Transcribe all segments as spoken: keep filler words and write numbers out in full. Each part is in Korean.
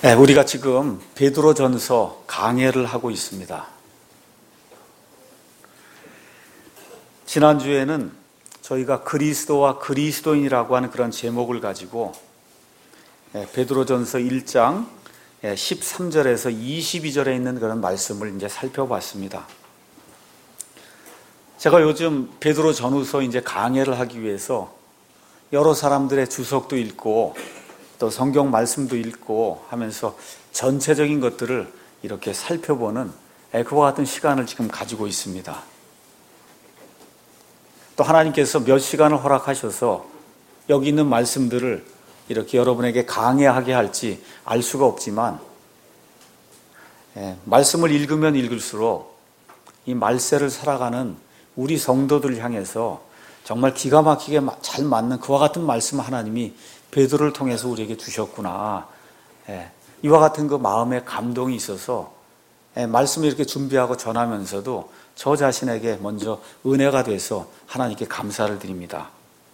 네, 우리가 지금 베드로전서 강해를 하고 있습니다. 지난주에는 저희가 그리스도와 그리스도인이라고 하는 그런 제목을 가지고 베드로전서 일 장 십삼 절에서 이십이 절에 있는 그런 말씀을 이제 살펴봤습니다. 제가 요즘 베드로 전후서 이제 강해를 하기 위해서 여러 사람들의 주석도 읽고 또 성경 말씀도 읽고 하면서 전체적인 것들을 이렇게 살펴보는 그와 같은 시간을 지금 가지고 있습니다. 또 하나님께서 몇 시간을 허락하셔서 여기 있는 말씀들을 이렇게 여러분에게 강해하게 할지 알 수가 없지만 말씀을 읽으면 읽을수록 이 말세를 살아가는 우리 성도들을 향해서 정말 기가 막히게 잘 맞는 그와 같은 말씀을 하나님이 베드로를 통해서 우리에게 주셨구나. 예, 이와 같은 그 마음의 감동이 있어서 예, 말씀을 이렇게 준비하고 전하면서도 저 자신에게 먼저 은혜가 돼서 하나님께 감사를 드립니다.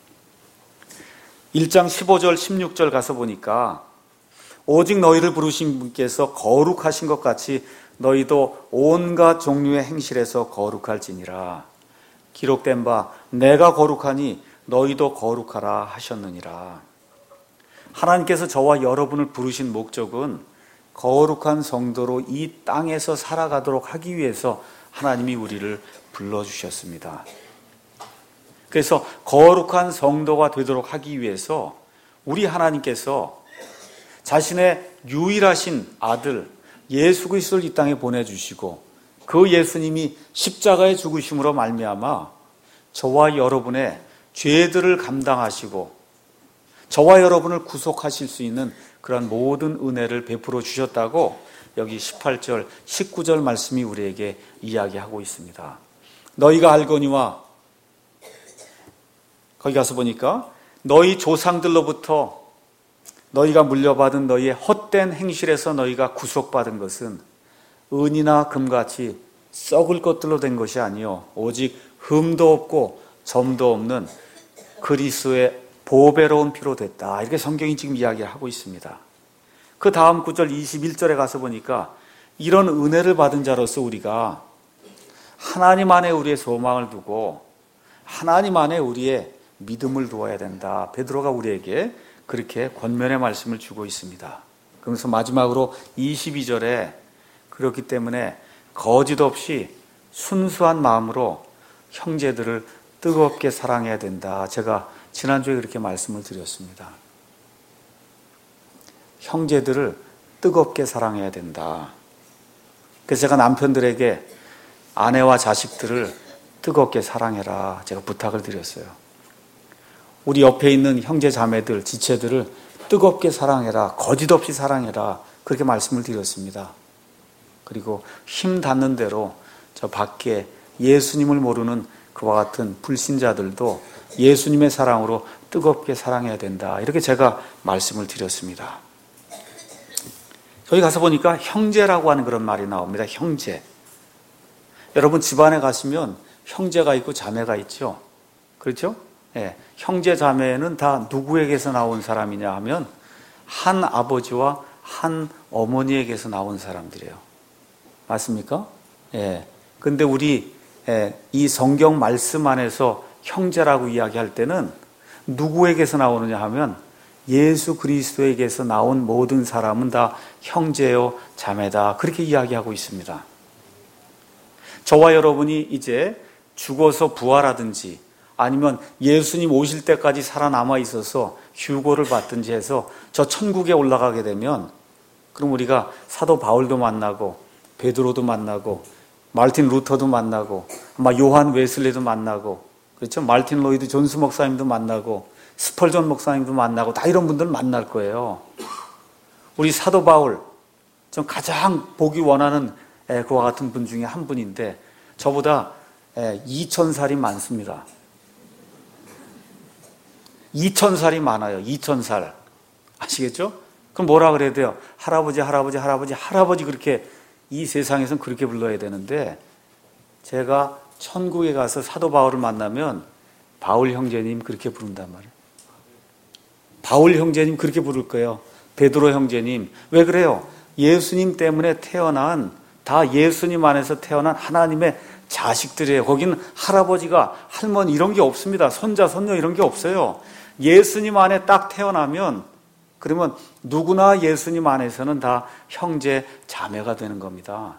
일 장 십오 절 십육 절 가서 보니까 오직 너희를 부르신 분께서 거룩하신 것 같이 너희도 온갖 종류의 행실에서 거룩할지니라. 기록된 바 내가 거룩하니 너희도 거룩하라 하셨느니라. 하나님께서 저와 여러분을 부르신 목적은 거룩한 성도로 이 땅에서 살아가도록 하기 위해서 하나님이 우리를 불러주셨습니다. 그래서 거룩한 성도가 되도록 하기 위해서 우리 하나님께서 자신의 유일하신 아들 예수 그리스도를 이 땅에 보내주시고 그 예수님이 십자가의 죽으심으로 말미암아 저와 여러분의 죄들을 감당하시고 저와 여러분을 구속하실 수 있는 그런 모든 은혜를 베풀어 주셨다고 여기 십팔 절, 십구 절 말씀이 우리에게 이야기하고 있습니다. 너희가 알거니와 거기 가서 보니까 너희 조상들로부터 너희가 물려받은 너희의 헛된 행실에서 너희가 구속받은 것은 은이나 금같이 썩을 것들로 된 것이 아니요 오직 흠도 없고 점도 없는 그리스도의 보배로운 피로 됐다. 이렇게 성경이 지금 이야기를 하고 있습니다. 그 다음 구절 이십일 절에 가서 보니까 이런 은혜를 받은 자로서 우리가 하나님 안에 우리의 소망을 두고 하나님 안에 우리의 믿음을 두어야 된다. 베드로가 우리에게 그렇게 권면의 말씀을 주고 있습니다. 그러면서 마지막으로 이십이 절에 그렇기 때문에 거짓 없이 순수한 마음으로 형제들을 뜨겁게 사랑해야 된다. 제가 지난주에 그렇게 말씀을 드렸습니다. 형제들을 뜨겁게 사랑해야 된다. 그래서 제가 남편들에게 아내와 자식들을 뜨겁게 사랑해라 제가 부탁을 드렸어요. 우리 옆에 있는 형제 자매들, 지체들을 뜨겁게 사랑해라, 거짓 없이 사랑해라 그렇게 말씀을 드렸습니다. 그리고 힘 닿는 대로 저 밖에 예수님을 모르는 그와 같은 불신자들도 예수님의 사랑으로 뜨겁게 사랑해야 된다. 이렇게 제가 말씀을 드렸습니다. 저기 가서 보니까 형제라고 하는 그런 말이 나옵니다. 형제. 여러분 집안에 가시면 형제가 있고 자매가 있죠. 그렇죠? 네. 형제 자매는 다 누구에게서 나온 사람이냐 하면 한 아버지와 한 어머니에게서 나온 사람들이에요. 맞습니까? 예. 근데 우리 예, 이 성경 말씀 안에서 형제라고 이야기할 때는 누구에게서 나오느냐 하면 예수 그리스도에게서 나온 모든 사람은 다 형제요 자매다 그렇게 이야기하고 있습니다. 저와 여러분이 이제 죽어서 부활하든지 아니면 예수님 오실 때까지 살아남아 있어서 휴고를 받든지 해서 저 천국에 올라가게 되면 그럼 우리가 사도 바울도 만나고 베드로도 만나고 마르틴 루터도 만나고 아마 요한 웨슬리도 만나고 그렇죠? 마르틴 로이드 존스 목사님도 만나고 스펄전 목사님도 만나고 다 이런 분들 만날 거예요. 우리 사도 바울 전 가장 보기 원하는 그와 같은 분 중에 한 분인데 저보다 이천 살이 많습니다. 이천 살이 많아요. 이천 살 아시겠죠? 그럼 뭐라 그래야 돼요? 할아버지 할아버지 할아버지 할아버지 그렇게 이 세상에서는 그렇게 불러야 되는데 제가 천국에 가서 사도 바울을 만나면 바울 형제님 그렇게 부른단 말이에요. 바울 형제님 그렇게 부를 거예요. 베드로 형제님, 왜 그래요? 예수님 때문에 태어난, 다 예수님 안에서 태어난 하나님의 자식들이에요. 거기는 할아버지가, 할머니 이런 게 없습니다. 손자, 손녀 이런 게 없어요. 예수님 안에 딱 태어나면, 그러면 누구나 예수님 안에서는 다 형제, 자매가 되는 겁니다.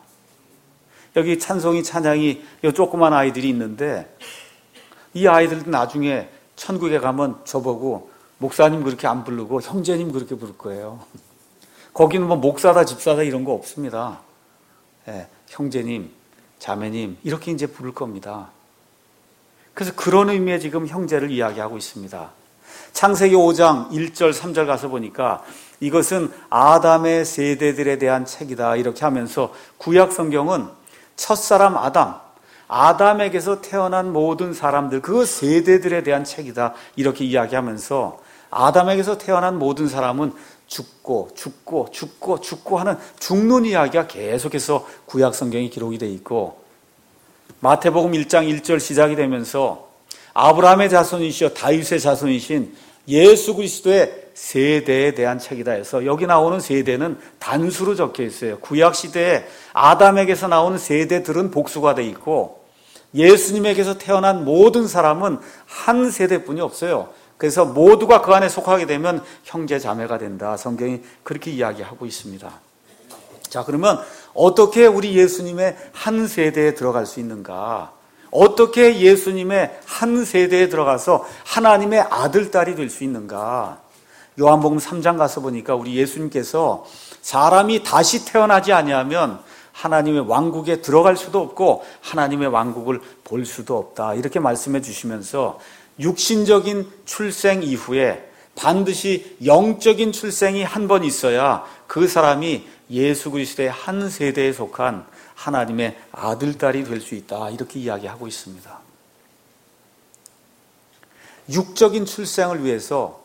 여기 찬송이, 찬양이 이 조그만 아이들이 있는데, 이 아이들도 나중에 천국에 가면 저보고 목사님 그렇게 안 부르고 형제님 그렇게 부를 거예요. 거기는 뭐 목사다, 집사다 이런 거 없습니다. 예, 형제님, 자매님 이렇게 이제 부를 겁니다. 그래서 그런 의미의 지금 형제를 이야기하고 있습니다. 창세기 오 장 일 절 삼 절 가서 보니까 이것은 아담의 세대들에 대한 책이다 이렇게 하면서 구약 성경은 첫사람 아담, 아담에게서 태어난 모든 사람들, 그 세대들에 대한 책이다 이렇게 이야기하면서 아담에게서 태어난 모든 사람은 죽고 죽고 죽고 죽고 하는 죽는 이야기가 계속해서 구약 성경에 기록이 되어 있고, 마태복음 일 장 일 절 시작이 되면서 아브라함의 자손이시여 다윗의 자손이신 예수 그리스도의 세대에 대한 책이다 해서 여기 나오는 세대는 단수로 적혀 있어요. 구약 시대에 아담에게서 나오는 세대들은 복수가 돼 있고 예수님에게서 태어난 모든 사람은 한 세대뿐이 없어요. 그래서 모두가 그 안에 속하게 되면 형제 자매가 된다. 성경이 그렇게 이야기하고 있습니다. 자, 그러면 어떻게 우리 예수님의 한 세대에 들어갈 수 있는가? 어떻게 예수님의 한 세대에 들어가서 하나님의 아들, 딸이 될 수 있는가? 요한복음 삼 장 가서 보니까 우리 예수님께서 사람이 다시 태어나지 아니하면 하나님의 왕국에 들어갈 수도 없고 하나님의 왕국을 볼 수도 없다 이렇게 말씀해 주시면서 육신적인 출생 이후에 반드시 영적인 출생이 한 번 있어야 그 사람이 예수 그리스도의 한 세대에 속한 하나님의 아들, 딸이 될 수 있다 이렇게 이야기하고 있습니다. 육적인 출생을 위해서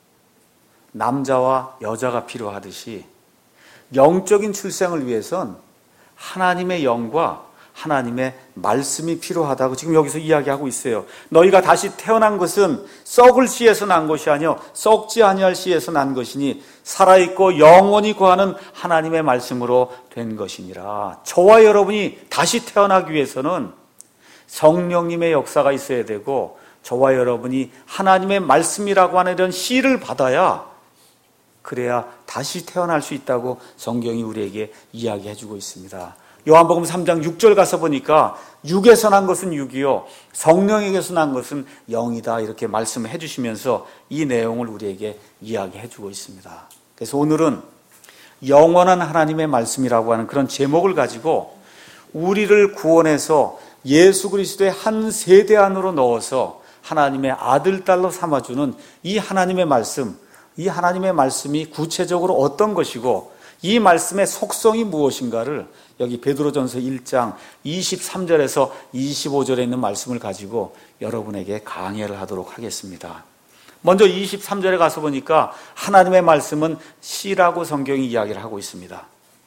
남자와 여자가 필요하듯이 영적인 출생을 위해선 하나님의 영과 하나님의 말씀이 필요하다고 지금 여기서 이야기하고 있어요. 너희가 다시 태어난 것은 썩을 씨에서 난 것이 아니요 썩지 아니할 씨에서 난 것이니 살아있고 영원히 거하는 하나님의 말씀으로 된 것이니라. 저와 여러분이 다시 태어나기 위해서는 성령님의 역사가 있어야 되고 저와 여러분이 하나님의 말씀이라고 하는 이런 씨를 받아야 그래야 다시 태어날 수 있다고 성경이 우리에게 이야기해주고 있습니다. 요한복음 삼 장 육 절 가서 보니까 육에서 난 것은 육이요 성령에게서 난 것은 영이다 이렇게 말씀해 주시면서 이 내용을 우리에게 이야기해 주고 있습니다. 그래서 오늘은 영원한 하나님의 말씀이라고 하는 그런 제목을 가지고 우리를 구원해서 예수 그리스도의 한 세대 안으로 넣어서 하나님의 아들, 딸로 삼아주는 이 하나님의 말씀, 이 하나님의 말씀이 구체적으로 어떤 것이고 이 말씀의 속성이 무엇인가를 여기 베드로전서 일 장 이십삼 절에서 이십오 절에 있는 말씀을 가지고 여러분에게 강해를 하도록 하겠습니다. 먼저 이십삼 절에 가서 보니까 하나님의 말씀은 씨라고 성경이 이야기를 하고 있습니다.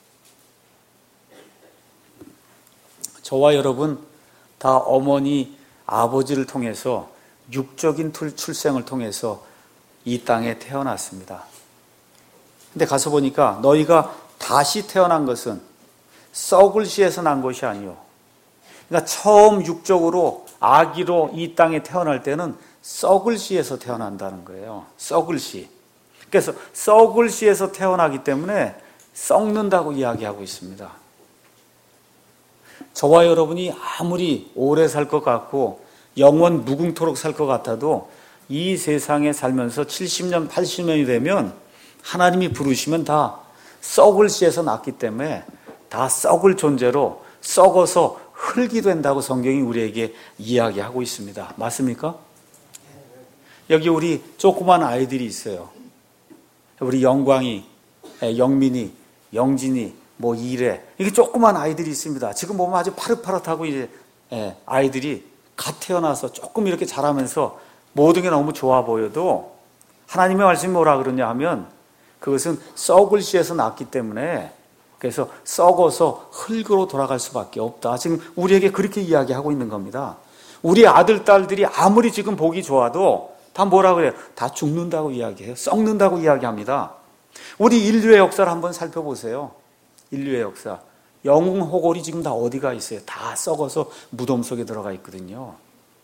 저와 여러분 다 어머니, 아버지를 통해서 육적인 출생을 통해서 이 땅에 태어났습니다. 근데 가서 보니까 너희가 다시 태어난 것은 썩을 씨에서 난 것이 아니요. 그러니까 처음 육적으로 아기로 이 땅에 태어날 때는 썩을 씨에서 태어난다는 거예요. 썩을 씨. 그래서 썩을 씨에서 태어나기 때문에 썩는다고 이야기하고 있습니다. 저와 여러분이 아무리 오래 살 것 같고 영원 무궁토록 살 것 같아도 이 세상에 살면서 칠십 년, 팔십 년이 되면 하나님이 부르시면 다 썩을 씨에서 났기 때문에 다 썩을 존재로 썩어서 흙이 된다고 성경이 우리에게 이야기하고 있습니다. 맞습니까? 여기 우리 조그만 아이들이 있어요. 우리 영광이, 영민이, 영진이, 뭐 이래 이게 조그만 아이들이 있습니다. 지금 보면 아주 파릇파릇하고 이제 아이들이 갓 태어나서 조금 이렇게 자라면서 모든 게 너무 좋아 보여도 하나님의 말씀이 뭐라 그러냐 하면 그것은 썩을 씨에서 났기 때문에 그래서 썩어서 흙으로 돌아갈 수밖에 없다. 지금 우리에게 그렇게 이야기하고 있는 겁니다. 우리 아들, 딸들이 아무리 지금 보기 좋아도 다 뭐라 그래요? 다 죽는다고 이야기해요. 썩는다고 이야기합니다. 우리 인류의 역사를 한번 살펴보세요. 인류의 역사. 영웅 호골이 지금 다 어디가 있어요? 다 썩어서 무덤 속에 들어가 있거든요.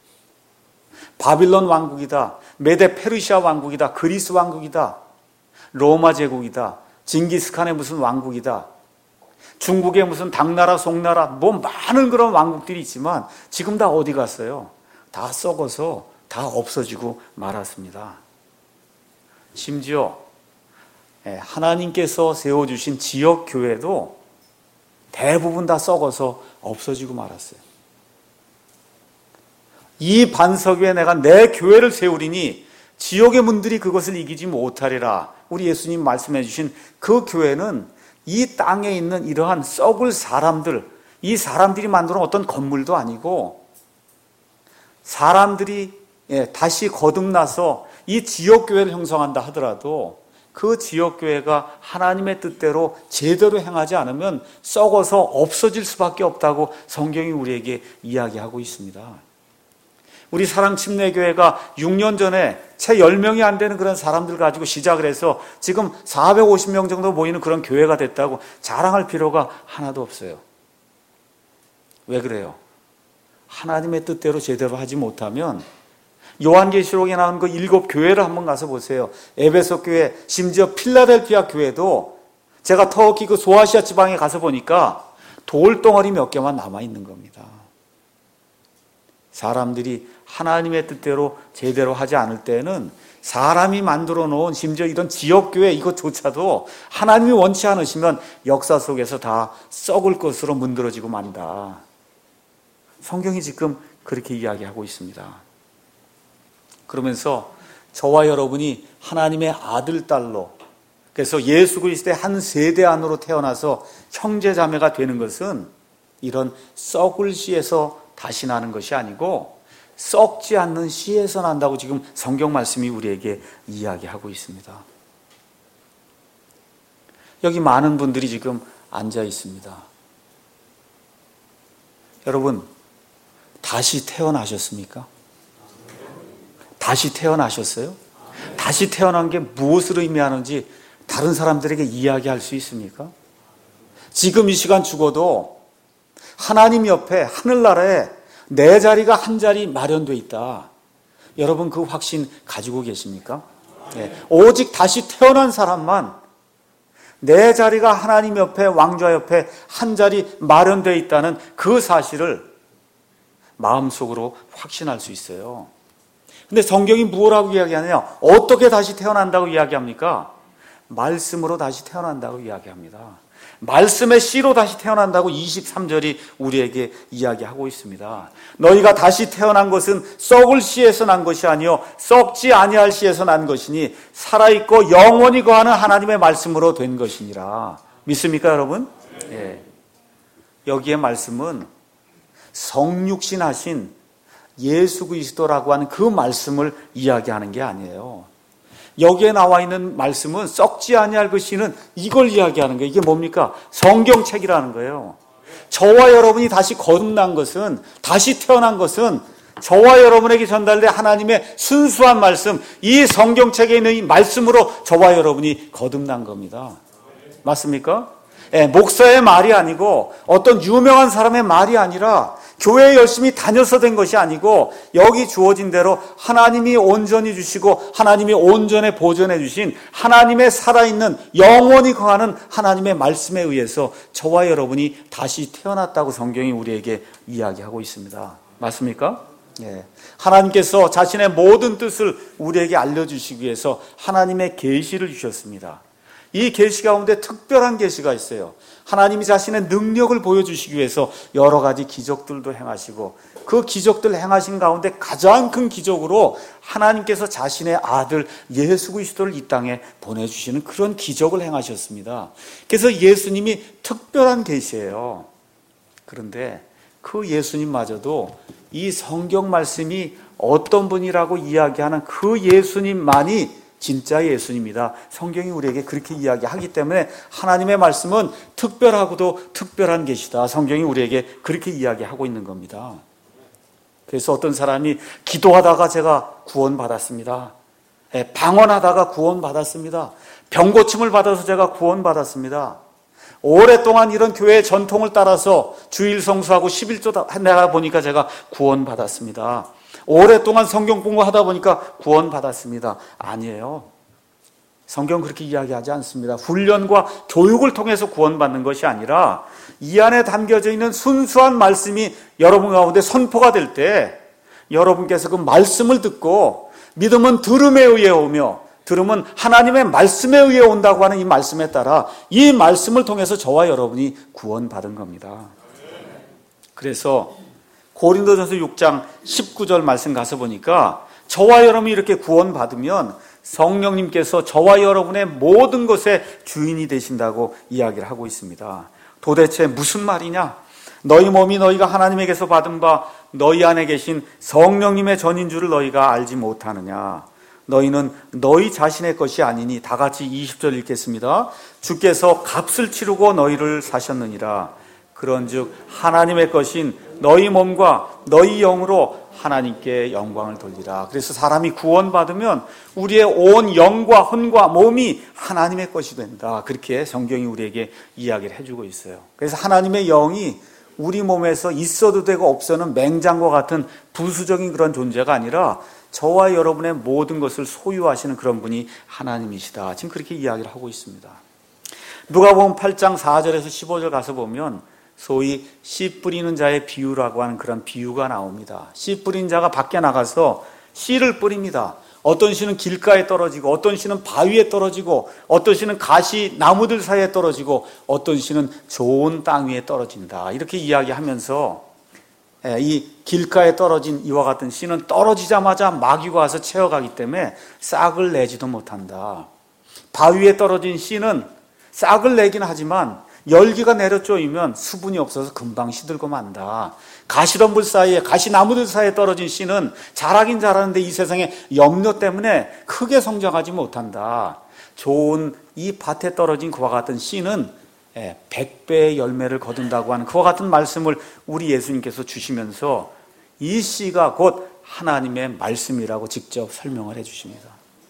바빌론 왕국이다, 메데 페르시아 왕국이다, 그리스 왕국이다, 로마 제국이다, 징기스칸의 무슨 왕국이다, 중국의 무슨 당나라, 송나라, 뭐 많은 그런 왕국들이 있지만 지금 다 어디 갔어요? 다 썩어서 다 없어지고 말았습니다. 심지어 하나님께서 세워주신 지역교회도 대부분 다 썩어서 없어지고 말았어요. 이 반석 위에 내가 내 교회를 세우리니 지옥의 문들이 그것을 이기지 못하리라. 우리 예수님 말씀해 주신 그 교회는 이 땅에 있는 이러한 썩을 사람들, 이 사람들이 만드는 어떤 건물도 아니고 사람들이 다시 거듭나서 이 지역교회를 형성한다 하더라도 그 지역교회가 하나님의 뜻대로 제대로 행하지 않으면 썩어서 없어질 수밖에 없다고 성경이 우리에게 이야기하고 있습니다. 우리 사랑침례교회가 육 년 전에 채 열 명이 안 되는 그런 사람들 가지고 시작을 해서 지금 사백오십 명 정도 모이는 그런 교회가 됐다고 자랑할 필요가 하나도 없어요. 왜 그래요? 하나님의 뜻대로 제대로 하지 못하면 요한계시록에 나온 그 일곱 교회를 한번 가서 보세요. 에베소 교회, 심지어 필라델피아 교회도 제가 터키 그 소아시아 지방에 가서 보니까 돌덩어리 몇 개만 남아있는 겁니다. 사람들이 하나님의 뜻대로 제대로 하지 않을 때는 사람이 만들어 놓은 심지어 이런 지역교회 이것조차도 하나님이 원치 않으시면 역사 속에서 다 썩을 것으로 문드러지고 만다. 성경이 지금 그렇게 이야기하고 있습니다. 그러면서 저와 여러분이 하나님의 아들, 딸로, 그래서 예수 그리스도의 한 세대 안으로 태어나서 형제 자매가 되는 것은 이런 썩을 씨에서 다시 나는 것이 아니고 썩지 않는 씨에서 난다고 지금 성경 말씀이 우리에게 이야기하고 있습니다. 여기 많은 분들이 지금 앉아 있습니다. 여러분, 다시 태어나셨습니까? 다시 태어나셨어요? 다시 태어난 게 무엇을 의미하는지 다른 사람들에게 이야기할 수 있습니까? 지금 이 시간 죽어도 하나님 옆에 하늘나라에 내 자리가 한 자리 마련되어 있다. 여러분 그 확신 가지고 계십니까? 네. 오직 다시 태어난 사람만 내 자리가 하나님 옆에 왕좌 옆에 한 자리 마련되어 있다는 그 사실을 마음속으로 확신할 수 있어요. 근데 성경이 뭐라고 이야기하느냐? 어떻게 다시 태어난다고 이야기합니까? 말씀으로 다시 태어난다고 이야기합니다. 말씀의 씨로 다시 태어난다고 이십삼 절이 우리에게 이야기하고 있습니다. 너희가 다시 태어난 것은 썩을 씨에서 난 것이 아니요 썩지 아니할 씨에서 난 것이니 살아있고 영원히 거하는 하나님의 말씀으로 된 것이니라. 믿습니까 여러분? 예. 여기에 말씀은 성육신 하신 예수 그리스도라고 하는 그 말씀을 이야기하는 게 아니에요. 여기에 나와 있는 말씀은 썩지 아니할 것이는 이걸 이야기하는 거예요. 이게 뭡니까? 성경책이라는 거예요. 저와 여러분이 다시 거듭난 것은, 다시 태어난 것은 저와 여러분에게 전달된 하나님의 순수한 말씀, 이 성경책에 있는 이 말씀으로 저와 여러분이 거듭난 겁니다. 맞습니까? 예, 목사의 말이 아니고 어떤 유명한 사람의 말이 아니라 교회에 열심히 다녀서 된 것이 아니고 여기 주어진 대로 하나님이 온전히 주시고 하나님이 온전히 보존해 주신 하나님의 살아있는 영원히 거하는 하나님의 말씀에 의해서 저와 여러분이 다시 태어났다고 성경이 우리에게 이야기하고 있습니다. 맞습니까? 예. 하나님께서 자신의 모든 뜻을 우리에게 알려주시기 위해서 하나님의 계시를 주셨습니다. 이 계시 가운데 특별한 계시가 있어요. 하나님이 자신의 능력을 보여주시기 위해서 여러 가지 기적들도 행하시고 그 기적들 행하신 가운데 가장 큰 기적으로 하나님께서 자신의 아들 예수 그리스도를 이 땅에 보내주시는 그런 기적을 행하셨습니다. 그래서 예수님이 특별한 계시예요. 그런데 그 예수님마저도 이 성경 말씀이 어떤 분이라고 이야기하는 그 예수님만이 진짜 예수님이다. 성경이 우리에게 그렇게 이야기하기 때문에 하나님의 말씀은 특별하고도 특별한 계시다. 성경이 우리에게 그렇게 이야기하고 있는 겁니다. 그래서 어떤 사람이 기도하다가 제가 구원받았습니다. 방언하다가 구원받았습니다. 병고침을 받아서 제가 구원받았습니다. 오랫동안 이런 교회의 전통을 따라서 주일 성수하고 십일조 내가 보니까 제가 구원받았습니다. 오랫동안 성경 공부하다 보니까 구원받았습니다. 아니에요. 성경 그렇게 이야기하지 않습니다. 훈련과 교육을 통해서 구원받는 것이 아니라 이 안에 담겨져 있는 순수한 말씀이 여러분 가운데 선포가 될 때 여러분께서 그 말씀을 듣고 믿음은 들음에 의해 오며 들음은 하나님의 말씀에 의해 온다고 하는 이 말씀에 따라 이 말씀을 통해서 저와 여러분이 구원받은 겁니다. 그래서 고린도전서 육 장 십구 절 말씀 가서 보니까 저와 여러분이 이렇게 구원받으면 성령님께서 저와 여러분의 모든 것의 주인이 되신다고 이야기를 하고 있습니다. 도대체 무슨 말이냐? 너희 몸이 너희가 하나님에게서 받은 바 너희 안에 계신 성령님의 전인 줄을 너희가 알지 못하느냐? 너희는 너희 자신의 것이 아니니, 다 같이 이십 절 읽겠습니다. 주께서 값을 치르고 너희를 사셨느니라. 그런즉 하나님의 것인 너희 몸과 너희 영으로 하나님께 영광을 돌리라. 그래서 사람이 구원받으면 우리의 온 영과 혼과 몸이 하나님의 것이 된다. 그렇게 성경이 우리에게 이야기를 해주고 있어요. 그래서 하나님의 영이 우리 몸에서 있어도 되고 없어는 맹장과 같은 부수적인 그런 존재가 아니라 저와 여러분의 모든 것을 소유하시는 그런 분이 하나님이시다. 지금 그렇게 이야기를 하고 있습니다. 누가복음 팔 장 사 절에서 십오 절 가서 보면 소위 씨 뿌리는 자의 비유라고 하는 그런 비유가 나옵니다. 씨 뿌린 자가 밖에 나가서 씨를 뿌립니다. 어떤 씨는 길가에 떨어지고, 어떤 씨는 바위에 떨어지고, 어떤 씨는 가시 나무들 사이에 떨어지고, 어떤 씨는 좋은 땅 위에 떨어진다. 이렇게 이야기하면서 이 길가에 떨어진 이와 같은 씨는 떨어지자마자 마귀가 와서 채워가기 때문에 싹을 내지도 못한다. 바위에 떨어진 씨는 싹을 내긴 하지만 열기가 내려 쪼이면 수분이 없어서 금방 시들고 만다. 가시덤불 사이에, 가시나무들 사이에 떨어진 씨는 자라긴 자라는데 이 세상의 염려 때문에 크게 성장하지 못한다. 좋은 이 밭에 떨어진 그와 같은 씨는 백 배의 열매를 거둔다고 하는 그와 같은 말씀을 우리 예수님께서 주시면서 이 씨가 곧 하나님의 말씀이라고 직접 설명을 해 주십니다.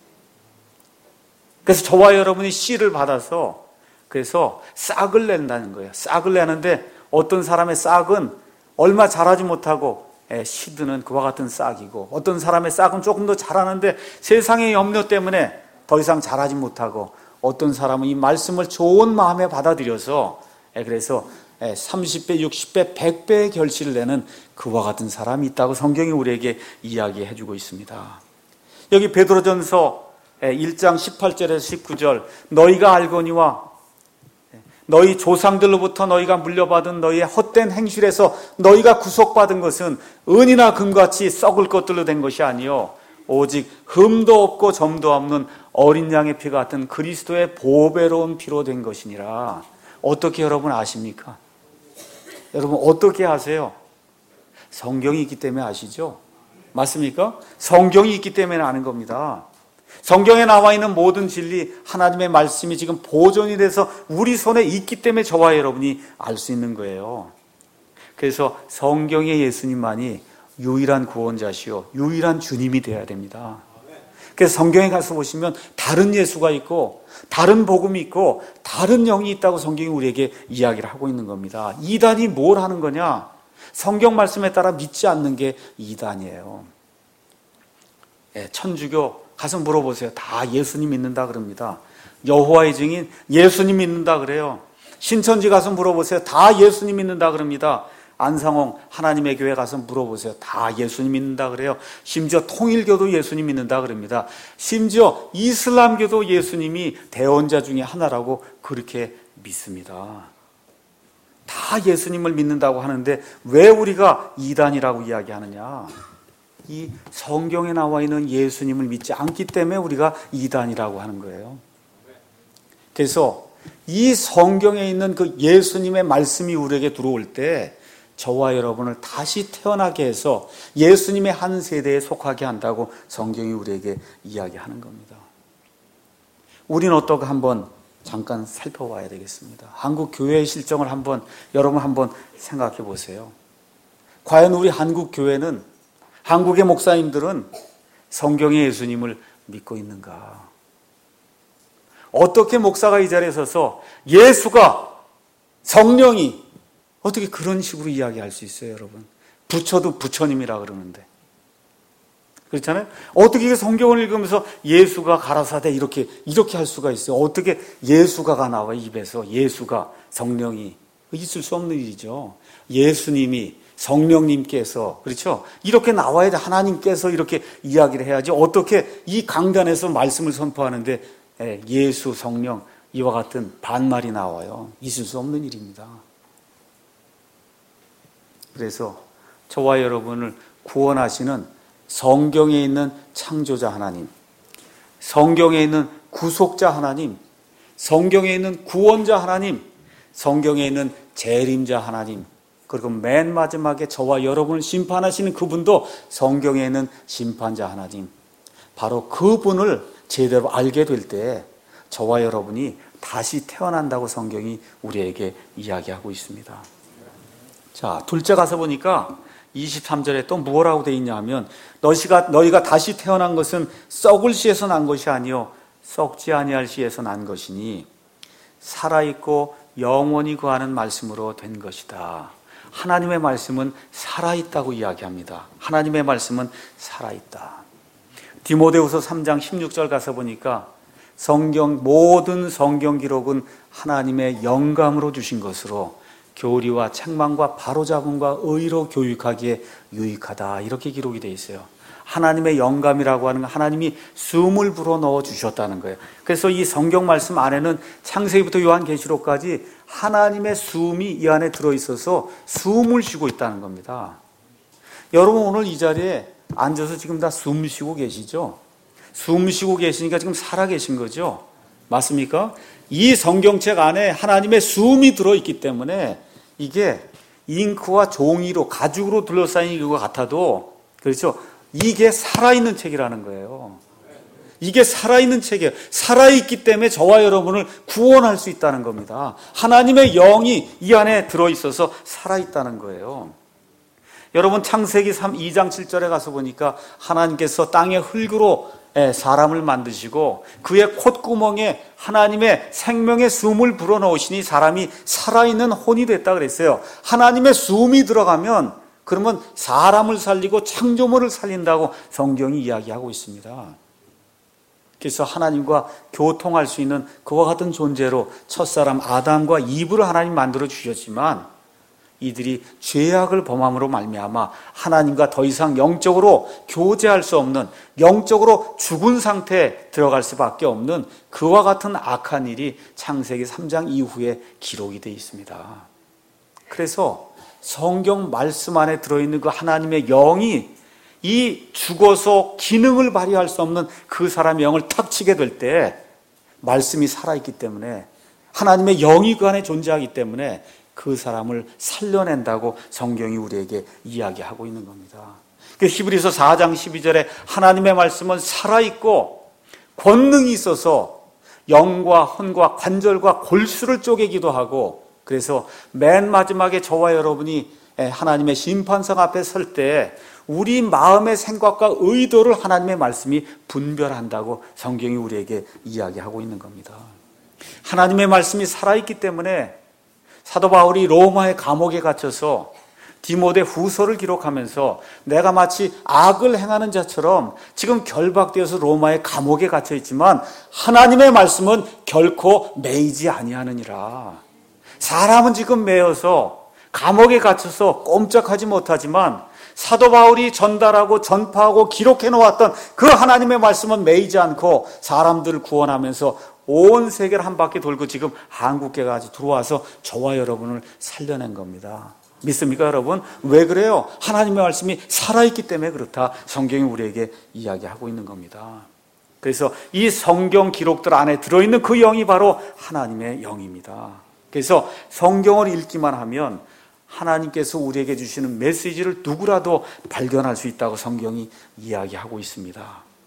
그래서 저와 여러분이 씨를 받아서 그래서 싹을 낸다는 거예요. 싹을 내는데 어떤 사람의 싹은 얼마 자라지 못하고 시드는 그와 같은 싹이고, 어떤 사람의 싹은 조금 더 자라는데 세상의 염려 때문에 더 이상 자라지 못하고, 어떤 사람은 이 말씀을 좋은 마음에 받아들여서 그래서 삼십 배, 육십 배, 백 배의 결실을 내는 그와 같은 사람이 있다고 성경이 우리에게 이야기해 주고 있습니다. 여기 베드로전서 일 장 십팔 절에서 십구 절, 너희가 알거니와 너희 조상들로부터 너희가 물려받은 너희의 헛된 행실에서 너희가 구속받은 것은 은이나 금같이 썩을 것들로 된 것이 아니요 오직 흠도 없고 점도 없는 어린 양의 피 같은 그리스도의 보배로운 피로 된 것이니라. 어떻게 여러분 아십니까? 여러분 어떻게 아세요? 성경이 있기 때문에 아시죠? 맞습니까? 성경이 있기 때문에 아는 겁니다. 성경에 나와 있는 모든 진리, 하나님의 말씀이 지금 보존이 돼서 우리 손에 있기 때문에 저와 여러분이 알 수 있는 거예요. 그래서 성경의 예수님만이 유일한 구원자시요 유일한 주님이 되어야 됩니다. 그래서 성경에 가서 보시면 다른 예수가 있고 다른 복음이 있고 다른 영이 있다고 성경이 우리에게 이야기를 하고 있는 겁니다. 이단이 뭘 하는 거냐? 성경 말씀에 따라 믿지 않는 게 이단이에요. 천주교 가서 물어보세요. 다 예수님 믿는다 그럽니다. 여호와의 증인 예수님 믿는다 그래요. 신천지 가서 물어보세요. 다 예수님 믿는다 그럽니다. 안상홍 하나님의 교회 가서 물어보세요. 다 예수님 믿는다 그래요. 심지어 통일교도 예수님 믿는다 그럽니다. 심지어 이슬람교도 예수님이 대원자 중에 하나라고 그렇게 믿습니다. 다 예수님을 믿는다고 하는데 왜 우리가 이단이라고 이야기하느냐? 이 성경에 나와 있는 예수님을 믿지 않기 때문에 우리가 이단이라고 하는 거예요. 그래서 이 성경에 있는 그 예수님의 말씀이 우리에게 들어올 때 저와 여러분을 다시 태어나게 해서 예수님의 한 세대에 속하게 한다고 성경이 우리에게 이야기하는 겁니다. 우리는 어떻게 한번 잠깐 살펴봐야 되겠습니다. 한국 교회의 실정을 한번 여러분 한번 생각해 보세요. 과연 우리 한국 교회는, 한국의 목사님들은 성경의 예수님을 믿고 있는가? 어떻게 목사가 이 자리에 서서 예수가, 성령이 어떻게 그런 식으로 이야기할 수 있어요, 여러분? 부처도 부처님이라 그러는데. 그렇잖아요? 어떻게 성경을 읽으면서 예수가 가라사대 이렇게, 이렇게 할 수가 있어요? 어떻게 예수가가 나와, 입에서. 예수가, 성령이. 있을 수 없는 일이죠. 예수님이, 성령님께서, 그렇죠? 이렇게 나와야 돼. 하나님께서 이렇게 이야기를 해야지. 어떻게 이 강단에서 말씀을 선포하는데 예수, 성령, 이와 같은 반말이 나와요. 있을 수 없는 일입니다. 그래서 저와 여러분을 구원하시는 성경에 있는 창조자 하나님, 성경에 있는 구속자 하나님, 성경에 있는 구원자 하나님, 성경에 있는 재림자 하나님, 그리고 맨 마지막에 저와 여러분을 심판하시는 그분도 성경에 있는 심판자 하나님, 바로 그분을 제대로 알게 될 때 저와 여러분이 다시 태어난다고 성경이 우리에게 이야기하고 있습니다. 자, 둘째 가서 보니까 이십삼 절에 또 뭐라고 되어 있냐 하면 너희가, 너희가 다시 태어난 것은 썩을 씨에서 난 것이 아니요 썩지 아니할 씨에서 난 것이니 살아있고 영원히 거하는 말씀으로 된 것이다. 하나님의 말씀은 살아있다고 이야기합니다. 하나님의 말씀은 살아있다. 디모데후서 삼 장 십육 절 가서 보니까 성경, 모든 성경 기록은 하나님의 영감으로 주신 것으로 교리와 책망과 바로잡음과 의로 교육하기에 유익하다. 이렇게 기록이 되어 있어요. 하나님의 영감이라고 하는 건 하나님이 숨을 불어넣어 주셨다는 거예요. 그래서 이 성경 말씀 안에는 창세기부터 요한계시록까지 하나님의 숨이 이 안에 들어있어서 숨을 쉬고 있다는 겁니다. 여러분 오늘 이 자리에 앉아서 지금 다 숨 쉬고 계시죠? 숨 쉬고 계시니까 지금 살아 계신 거죠? 맞습니까? 이 성경책 안에 하나님의 숨이 들어있기 때문에 이게 잉크와 종이로 가죽으로 둘러싸인 것 같아도, 그렇죠? 이게 살아있는 책이라는 거예요. 이게 살아있는 책이에요. 살아있기 때문에 저와 여러분을 구원할 수 있다는 겁니다. 하나님의 영이 이 안에 들어있어서 살아있다는 거예요. 여러분 창세기 이 장 칠 절에 가서 보니까 하나님께서 땅의 흙으로 사람을 만드시고 그의 콧구멍에 하나님의 생명의 숨을 불어넣으시니 사람이 살아있는 혼이 됐다 그랬어요. 하나님의 숨이 들어가면 그러면 사람을 살리고 창조물을 살린다고 성경이 이야기하고 있습니다. 그래서 하나님과 교통할 수 있는 그와 같은 존재로 첫사람 아담과 이브를 하나님 만들어 주셨지만 이들이 죄악을 범함으로 말미암아 하나님과 더 이상 영적으로 교제할 수 없는, 영적으로 죽은 상태에 들어갈 수밖에 없는 그와 같은 악한 일이 창세기 삼 장 이후에 기록이 되어 있습니다. 그래서 성경 말씀 안에 들어있는 그 하나님의 영이 이 죽어서 기능을 발휘할 수 없는 그 사람의 영을 탁 치게 될 때 말씀이 살아있기 때문에, 하나님의 영이 그 안에 존재하기 때문에 그 사람을 살려낸다고 성경이 우리에게 이야기하고 있는 겁니다. 히브리서 사 장 십이 절에 하나님의 말씀은 살아있고 권능이 있어서 영과 혼과 관절과 골수를 쪼개기도 하고, 그래서 맨 마지막에 저와 여러분이 하나님의 심판석 앞에 설 때 우리 마음의 생각과 의도를 하나님의 말씀이 분별한다고 성경이 우리에게 이야기하고 있는 겁니다. 하나님의 말씀이 살아있기 때문에 사도 바울이 로마의 감옥에 갇혀서 디모데 후서를 기록하면서 내가 마치 악을 행하는 자처럼 지금 결박되어서 로마의 감옥에 갇혀 있지만 하나님의 말씀은 결코 매이지 아니하느니라. 사람은 지금 매여서 감옥에 갇혀서 꼼짝하지 못하지만 사도 바울이 전달하고 전파하고 기록해 놓았던 그 하나님의 말씀은 매이지 않고 사람들을 구원하면서 온 세계를 한 바퀴 돌고 지금 한국계까지 들어와서 저와 여러분을 살려낸 겁니다. 믿습니까 여러분? 왜 그래요? 하나님의 말씀이 살아있기 때문에 그렇다. 성경이 우리에게 이야기하고 있는 겁니다. 그래서 이 성경 기록들 안에 들어있는 그 영이 바로 하나님의 영입니다. 그래서 성경을 읽기만 하면 하나님께서 우리에게 주시는 메시지를 누구라도 발견할 수 있다고 성경이 이야기하고 있습니다.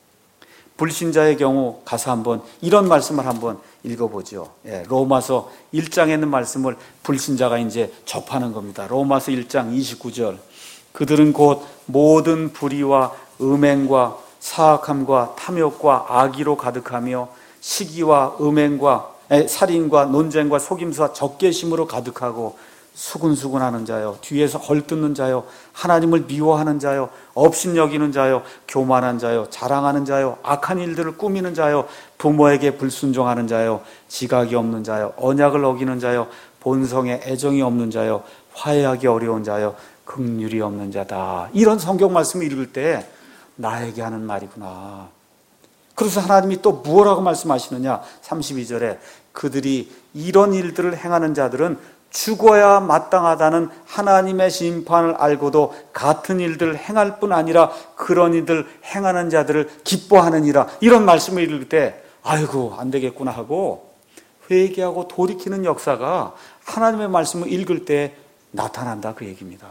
불신자의 경우 가서 한번 이런 말씀을 한번 읽어보죠. 예, 로마서 일 장에 있는 말씀을 불신자가 이제 접하는 겁니다. 로마서 일 장 이십구 절. 그들은 곧 모든 불의와 음행과 사악함과 탐욕과 악의로 가득하며 시기와 음행과 에, 살인과 논쟁과 속임수와 적개심으로 가득하고 수군수군하는 자요, 뒤에서 헐뜯는 자요, 하나님을 미워하는 자요, 업신여기는 자요, 교만한 자요, 자랑하는 자요, 악한 일들을 꾸미는 자요, 부모에게 불순종하는 자요, 지각이 없는 자요, 언약을 어기는 자요, 본성에 애정이 없는 자요, 화해하기 어려운 자요, 긍휼이 없는 자다. 이런 성경 말씀을 읽을 때 나에게 하는 말이구나. 그래서 하나님이 또 무엇라고 말씀하시느냐? 삼십이 절에 그들이 이런 일들을 행하는 자들은 죽어야 마땅하다는 하나님의 심판을 알고도 같은 일들을 행할 뿐 아니라 그런 일들 행하는 자들을 기뻐하느니라. 이런 말씀을 읽을 때 아이고 안 되겠구나 하고 회개하고 돌이키는 역사가 하나님의 말씀을 읽을 때 나타난다, 그 얘기입니다.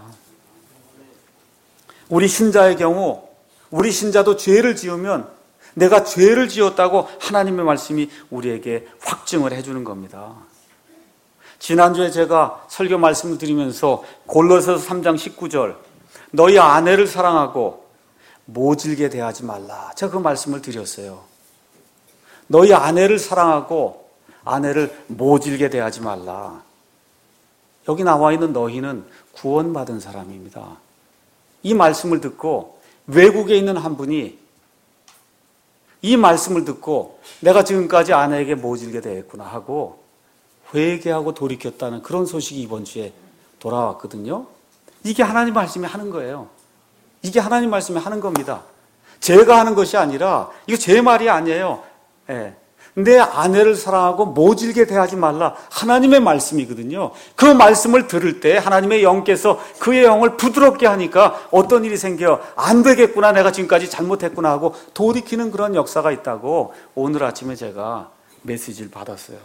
우리 신자의 경우 우리 신자도 죄를 지으면 내가 죄를 지었다고 하나님의 말씀이 우리에게 확증을 해주는 겁니다. 지난주에 제가 설교 말씀을 드리면서 골로새서 삼 장 십구 절 너희 아내를 사랑하고 모질게 대하지 말라, 제가 그 말씀을 드렸어요. 너희 아내를 사랑하고 아내를 모질게 대하지 말라. 여기 나와 있는 너희는 구원받은 사람입니다. 이 말씀을 듣고 외국에 있는 한 분이 이 말씀을 듣고 내가 지금까지 아내에게 모질게 대했구나 하고 회개하고 돌이켰다는 그런 소식이 이번 주에 돌아왔거든요. 이게 하나님 말씀이 하는 거예요. 이게 하나님 말씀이 하는 겁니다. 제가 하는 것이 아니라 이거 제 말이 아니에요. 예. 내 아내를 사랑하고 모질게 대하지 말라, 하나님의 말씀이거든요. 그 말씀을 들을 때 하나님의 영께서 그의 영을 부드럽게 하니까 어떤 일이 생겨요. 안 되겠구나, 내가 지금까지 잘못했구나 하고 돌이키는 그런 역사가 있다고 오늘 아침에 제가 메시지를 받았어요.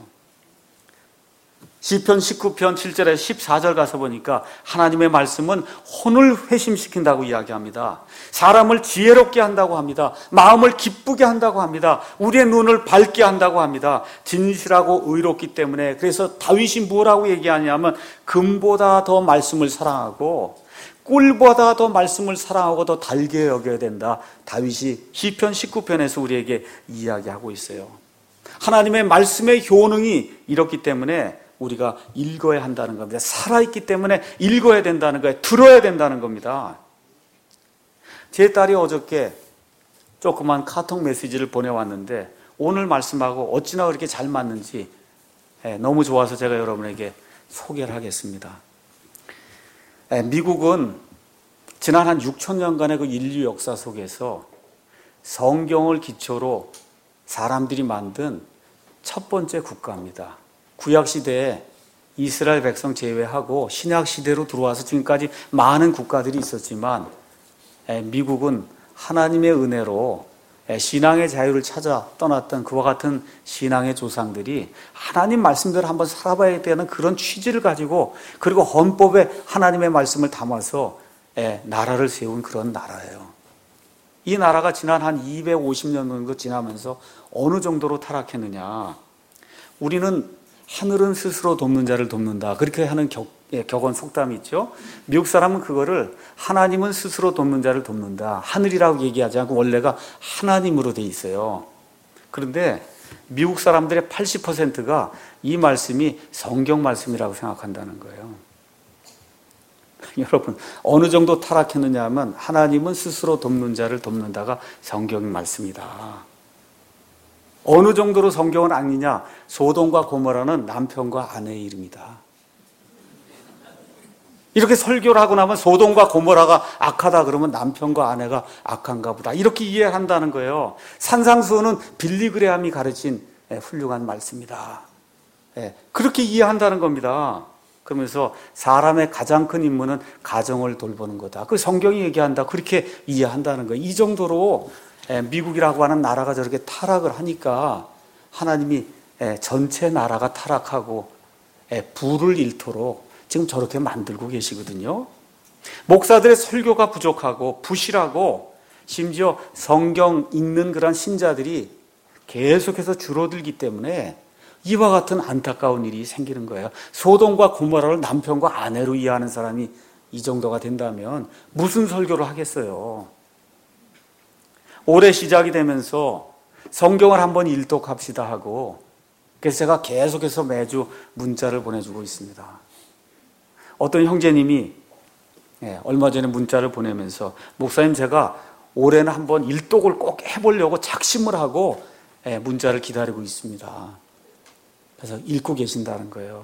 시편 십구 편 칠 절에 십사 절 가서 보니까 하나님의 말씀은 혼을 회심시킨다고 이야기합니다. 사람을 지혜롭게 한다고 합니다. 마음을 기쁘게 한다고 합니다. 우리의 눈을 밝게 한다고 합니다. 진실하고 의롭기 때문에, 그래서 다윗이 뭐라고 얘기하냐면 금보다 더 말씀을 사랑하고 꿀보다 더 말씀을 사랑하고 더 달게 여겨야 된다. 다윗이 시편 십구 편에서 우리에게 이야기하고 있어요. 하나님의 말씀의 효능이 이렇기 때문에 우리가 읽어야 한다는 겁니다. 살아있기 때문에 읽어야 된다는 거예요. 들어야 된다는 겁니다. 제 딸이 어저께 조그만 카톡 메시지를 보내왔는데 오늘 말씀하고 어찌나 그렇게 잘 맞는지 너무 좋아서 제가 여러분에게 소개를 하겠습니다. 미국은 지난 한 육천 년간의 그 인류 역사 속에서 성경을 기초로 사람들이 만든 첫 번째 국가입니다. 구약시대에 이스라엘 백성 제외하고 신약시대로 들어와서 지금까지 많은 국가들이 있었지만 미국은 하나님의 은혜로 신앙의 자유를 찾아 떠났던 그와 같은 신앙의 조상들이 하나님 말씀대로 한번 살아봐야 되는 그런 취지를 가지고, 그리고 헌법에 하나님의 말씀을 담아서 나라를 세운 그런 나라예요. 이 나라가 지난 한 이백오십 년 정도 지나면서 어느 정도로 타락했느냐. 우리는 하늘은 스스로 돕는 자를 돕는다, 그렇게 하는 격, 예, 격언 속담이 있죠. 미국 사람은 그거를 하나님은 스스로 돕는 자를 돕는다, 하늘이라고 얘기하지 않고 원래가 하나님으로 돼 있어요. 그런데 미국 사람들의 팔십 퍼센트가 이 말씀이 성경 말씀이라고 생각한다는 거예요. 여러분, 어느 정도 타락했느냐 하면 하나님은 스스로 돕는 자를 돕는다가 성경 말씀이다. 어느 정도로 성경은 아니냐? 소돔과 고모라는 남편과 아내의 이름이다. 이렇게 설교를 하고 나면 소돔과 고모라가 악하다 그러면 남편과 아내가 악한가 보다, 이렇게 이해한다는 거예요. 산상수훈은 빌리그레함이 가르친 훌륭한 말씀이다. 그렇게 이해한다는 겁니다. 그러면서 사람의 가장 큰 임무는 가정을 돌보는 거다, 그 성경이 얘기한다, 그렇게 이해한다는 거예요. 이 정도로 미국이라고 하는 나라가 저렇게 타락을 하니까 하나님이 전체 나라가 타락하고 부를 잃도록 지금 저렇게 만들고 계시거든요. 목사들의 설교가 부족하고 부실하고 심지어 성경 읽는 그런 신자들이 계속해서 줄어들기 때문에 이와 같은 안타까운 일이 생기는 거예요. 소돔과 고모라를 남편과 아내로 이해하는 사람이 이 정도가 된다면 무슨 설교를 하겠어요. 올해 시작이 되면서 성경을 한번 일독합시다 하고, 그래서 제가 계속해서 매주 문자를 보내주고 있습니다. 어떤 형제님이 예, 얼마 전에 문자를 보내면서, 목사님 제가 올해는 한번 일독을 꼭 해보려고 작심을 하고 예, 문자를 기다리고 있습니다. 그래서 읽고 계신다는 거예요.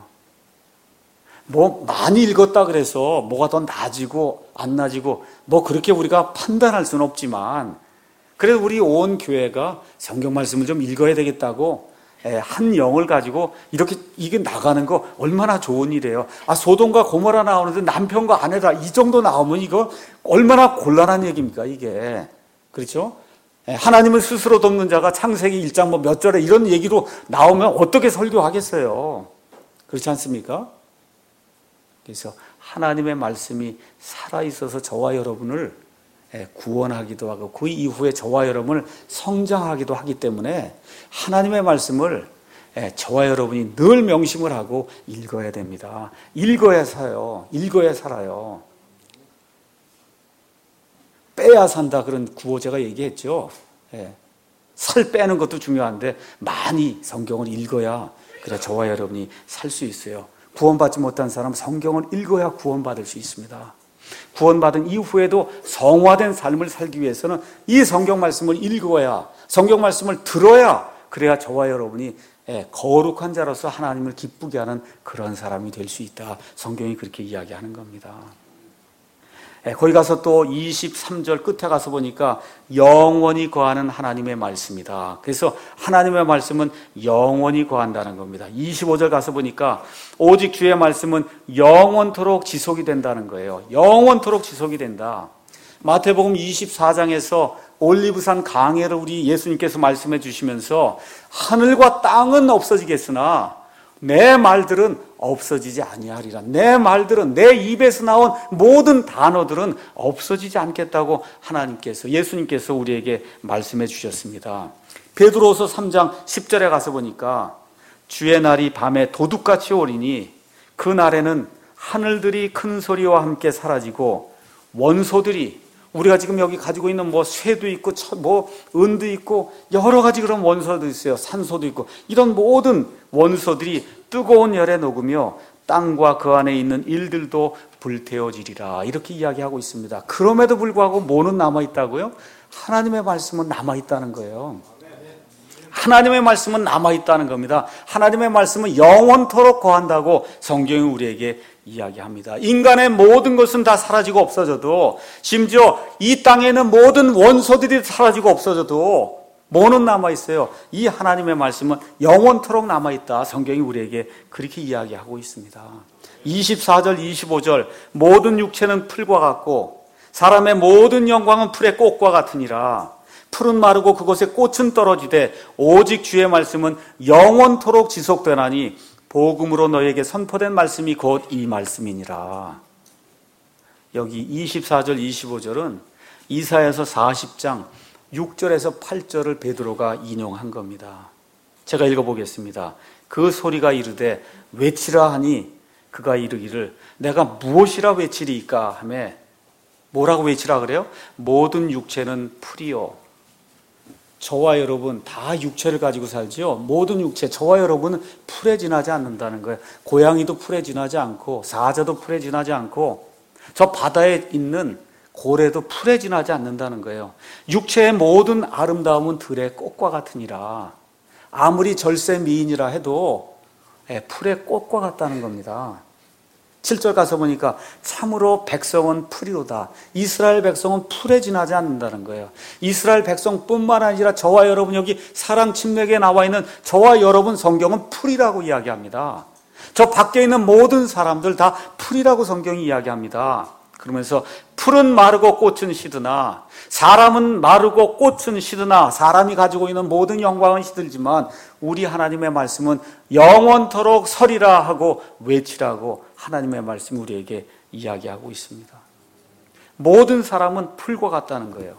뭐 많이 읽었다 그래서 뭐가 더 나아지고 안 나아지고 뭐 그렇게 우리가 판단할 수는 없지만, 그래도 우리 온 교회가 성경 말씀을 좀 읽어야 되겠다고 한 영을 가지고 이렇게 이게 나가는 거 얼마나 좋은 일이에요. 아, 소돔과 고모라 나오는데 남편과 아내다 이 정도 나오면 이거 얼마나 곤란한 얘기입니까 이게. 그렇죠? 하나님을 스스로 돕는 자가 창세기 일 장 뭐 몇 절에 이런 얘기로 나오면 어떻게 설교하겠어요. 그렇지 않습니까? 그래서 하나님의 말씀이 살아있어서 저와 여러분을 구원하기도 하고 그 이후에 저와 여러분을 성장하기도 하기 때문에 하나님의 말씀을 저와 여러분이 늘 명심을 하고 읽어야 됩니다. 읽어야 사요. 읽어야 살아요. 빼야 산다 그런 구호제가 얘기했죠. 살 빼는 것도 중요한데 많이 성경을 읽어야 그래 저와 여러분이 살 수 있어요. 구원받지 못한 사람은 성경을 읽어야 구원받을 수 있습니다. 구원받은 이후에도 성화된 삶을 살기 위해서는 이 성경 말씀을 읽어야, 성경 말씀을 들어야, 그래야 저와 여러분이 거룩한 자로서 하나님을 기쁘게 하는 그런 사람이 될 수 있다. 성경이 그렇게 이야기하는 겁니다. 거기 가서 또 이십삼 절 끝에 가서 보니까 영원히 거하는 하나님의 말씀이다. 그래서 하나님의 말씀은 영원히 거한다는 겁니다. 이십오 절 가서 보니까 오직 주의 말씀은 영원토록 지속이 된다는 거예요. 영원토록 지속이 된다. 마태복음 이십사 장에서 올리브산 강해를 우리 예수님께서 말씀해 주시면서 하늘과 땅은 없어지겠으나 내 말들은 없어지지 아니하리라. 내 말들은, 내 입에서 나온 모든 단어들은 없어지지 않겠다고 하나님께서, 예수님께서 우리에게 말씀해 주셨습니다. 베드로후서 삼 장 십 절에 가서 보니까 주의 날이 밤에 도둑같이 오리니 그 날에는 하늘들이 큰 소리와 함께 사라지고 원소들이, 우리가 지금 여기 가지고 있는 뭐 쇠도 있고 뭐 은도 있고 여러 가지 그런 원소도 있어요. 산소도 있고 이런 모든 원소들이 뜨거운 열에 녹으며 땅과 그 안에 있는 일들도 불태워지리라. 이렇게 이야기하고 있습니다. 그럼에도 불구하고 뭐는 남아있다고요? 하나님의 말씀은 남아있다는 거예요. 하나님의 말씀은 남아있다는 겁니다. 하나님의 말씀은 영원토록 거한다고 성경이 우리에게 이야기합니다. 인간의 모든 것은 다 사라지고 없어져도, 심지어 이 땅에는 모든 원소들이 사라지고 없어져도 뭐는 남아있어요? 이 하나님의 말씀은 영원토록 남아있다. 성경이 우리에게 그렇게 이야기하고 있습니다. 이십사 절 이십오 절 모든 육체는 풀과 같고 사람의 모든 영광은 풀의 꽃과 같으니라. 풀은 마르고 그곳에 꽃은 떨어지되 오직 주의 말씀은 영원토록 지속되나니 복음으로 너에게 선포된 말씀이 곧 이 말씀이니라. 여기 이십사 절 이십오 절은 이사야서 사십 장 육 절에서 팔 절을 베드로가 인용한 겁니다. 제가 읽어보겠습니다. 그 소리가 이르되 외치라 하니 그가 이르기를 내가 무엇이라 외치리이까 하며, 뭐라고 외치라 그래요? 모든 육체는 풀이요. 저와 여러분 다 육체를 가지고 살지요. 모든 육체, 저와 여러분은 풀에 지나지 않는다는 거예요. 고양이도 풀에 지나지 않고 사자도 풀에 지나지 않고 저 바다에 있는 고래도 풀에 지나지 않는다는 거예요. 육체의 모든 아름다움은 들의 꽃과 같으니라. 아무리 절세 미인이라 해도 풀의 꽃과 같다는 겁니다. 칠 절 가서 보니까 참으로 백성은 풀이로다. 이스라엘 백성은 풀에 지나지 않는다는 거예요. 이스라엘 백성뿐만 아니라 저와 여러분, 여기 사랑 침례기에 나와 있는 저와 여러분 성경은 풀이라고 이야기합니다. 저 밖에 있는 모든 사람들 다 풀이라고 성경이 이야기합니다. 그러면서 풀은 마르고 꽃은 시드나, 사람은 마르고 꽃은 시드나, 사람이 가지고 있는 모든 영광은 시들지만 우리 하나님의 말씀은 영원토록 서리라 하고 외치라고 하나님의 말씀 우리에게 이야기하고 있습니다. 모든 사람은 풀과 같다는 거예요.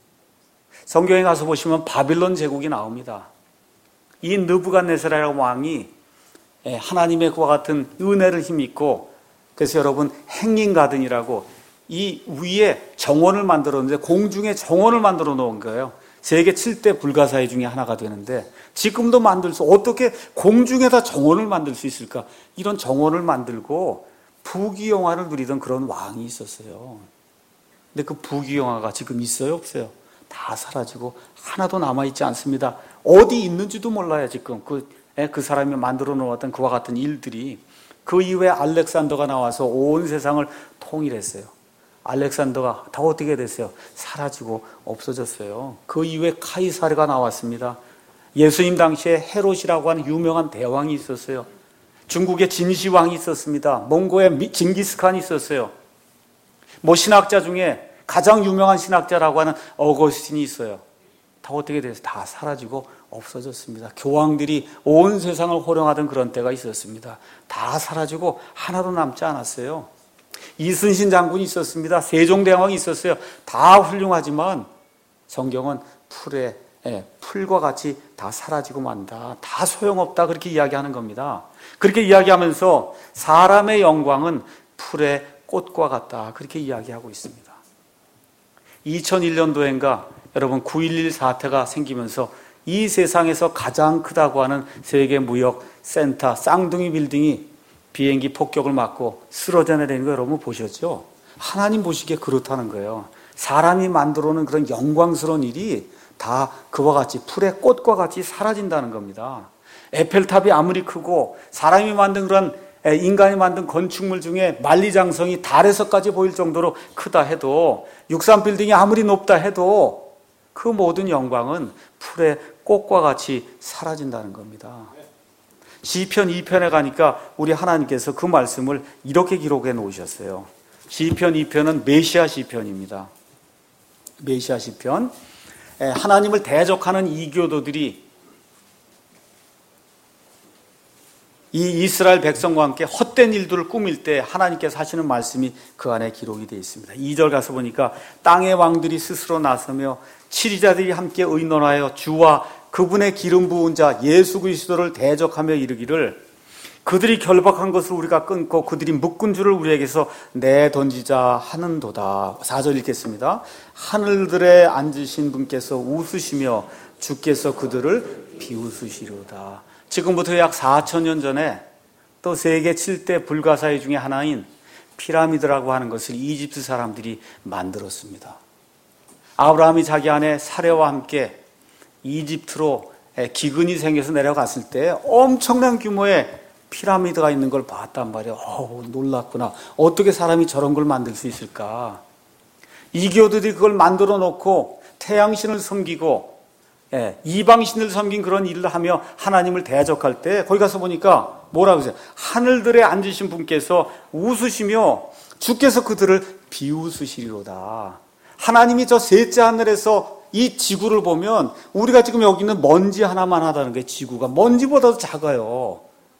성경에 가서 보시면 바빌론 제국이 나옵니다. 이 느부갓네살이라는 왕이 하나님의 그와 같은 은혜를 힘입고, 그래서 여러분 행인가든이라고 이 위에 정원을 만들었는데 공중에 정원을 만들어 놓은 거예요. 세계 칠 대 불가사의 중에 하나가 되는데 지금도 만들 수, 어떻게 공중에다 정원을 만들 수 있을까? 이런 정원을 만들고 부귀영화를 누리던 그런 왕이 있었어요. 근데 그 부귀영화가 지금 있어요, 없어요? 다 사라지고 하나도 남아있지 않습니다. 어디 있는지도 몰라요, 지금. 그, 그 사람이 만들어 놓았던 그와 같은 일들이. 그 이후에 알렉산더가 나와서 온 세상을 통일했어요. 알렉산더가 다 어떻게 됐어요? 사라지고 없어졌어요. 그 이후에 카이사르가 나왔습니다. 예수님 당시에 헤롯이라고 하는 유명한 대왕이 있었어요. 중국에 진시황이 있었습니다. 몽고에 징기스칸이 있었어요. 뭐 신학자 중에 가장 유명한 신학자라고 하는 어거스틴이 있어요. 다 어떻게 돼서 다 사라지고 없어졌습니다. 교황들이 온 세상을 호령하던 그런 때가 있었습니다. 다 사라지고 하나도 남지 않았어요. 이순신 장군이 있었습니다. 세종대왕이 있었어요. 다 훌륭하지만 성경은 풀에, 예, 풀과 같이 다 사라지고 만다. 다 소용없다. 그렇게 이야기하는 겁니다. 그렇게 이야기하면서 사람의 영광은 풀의 꽃과 같다. 그렇게 이야기하고 있습니다. 이천일 년도인가 여러분 구일일 사태가 생기면서 이 세상에서 가장 크다고 하는 세계 무역 센터 쌍둥이 빌딩이 비행기 폭격을 맞고 쓰러져 내리는 거 여러분 보셨죠? 하나님 보시기에 그렇다는 거예요. 사람이 만들어 놓은 그런 영광스러운 일이 다 그와 같이 풀의 꽃과 같이 사라진다는 겁니다. 에펠탑이 아무리 크고 사람이 만든 그런 인간이 만든 건축물 중에 만리장성이 달에서까지 보일 정도로 크다 해도 육삼 빌딩이 아무리 높다 해도 그 모든 영광은 풀의 꽃과 같이 사라진다는 겁니다. 시편 이 편에 가니까 우리 하나님께서 그 말씀을 이렇게 기록해 놓으셨어요. 시편 이 편은 메시아 시편입니다. 메시아 시편. 하나님을 대적하는 이교도들이 이 이스라엘 백성과 함께 헛된 일들을 꾸밀 때 하나님께서 하시는 말씀이 그 안에 기록이 되어 있습니다. 이 절 가서 보니까 땅의 왕들이 스스로 나서며 치리자들이 함께 의논하여 주와 그분의 기름 부은 자 예수 그리스도를 대적하며 이르기를 그들이 결박한 것을 우리가 끊고 그들이 묶은 줄을 우리에게서 내던지자 하는도다. 사 절 읽겠습니다. 하늘들에 앉으신 분께서 웃으시며 주께서 그들을 비웃으시리로다. 지금부터 약 사천 년 전에 또 세계 칠 대 불가사의 중에 하나인 피라미드라고 하는 것을 이집트 사람들이 만들었습니다. 아브라함이 자기 아내 사레와 함께 이집트로 기근이 생겨서 내려갔을 때 엄청난 규모의 피라미드가 있는 걸 봤단 말이에요. 어우, 놀랐구나. 어떻게 사람이 저런 걸 만들 수 있을까? 이교도들이 그걸 만들어 놓고 태양신을 섬기고 예, 이방신을 섬긴 그런 일을 하며 하나님을 대적할 때 거기 가서 보니까 뭐라고 하세요? 하늘들에 앉으신 분께서 웃으시며 주께서 그들을 비웃으시리로다. 하나님이 저 셋째 하늘에서 이 지구를 보면 우리가 지금 여기 있는 먼지 하나만 하다는 게 지구가 먼지보다도 작아요.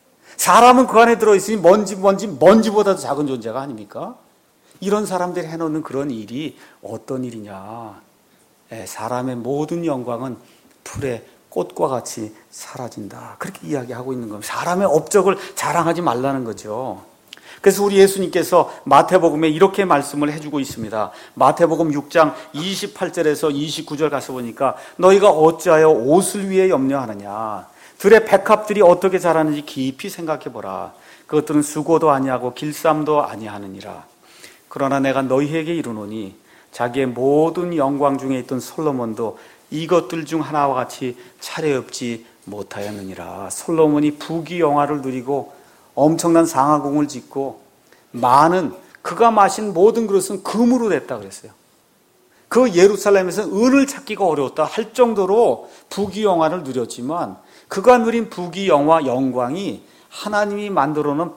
사람은 그 안에 들어있으니 먼지, 먼지, 먼지보다도 작은 존재가 아닙니까? 이런 사람들이 해놓는 그런 일이 어떤 일이냐. 예, 사람의 모든 영광은 풀의 꽃과 같이 사라진다. 그렇게 이야기하고 있는 겁니다. 사람의 업적을 자랑하지 말라는 거죠. 그래서 우리 예수님께서 마태복음에 이렇게 말씀을 해주고 있습니다. 마태복음 육 장 이십팔 절에서 이십구 절 가서 보니까 너희가 어찌하여 옷을 위해 염려하느냐. 들의 백합들이 어떻게 자라는지 깊이 생각해보라. 그것들은 수고도 아니하고 길쌈도 아니하느니라. 그러나 내가 너희에게 이르노니 자기의 모든 영광 중에 있던 솔로몬도 이것들 중 하나와 같이 차례없지 못하였느니라. 솔로몬이 부귀영화를 누리고 엄청난 상하궁을 짓고 많은 그가 마신 모든 그릇은 금으로 됐다 그랬어요. 그 예루살렘에서 은을 찾기가 어려웠다 할 정도로 부귀영화를 누렸지만 그가 누린 부귀영화 영광이 하나님이 만들어 놓은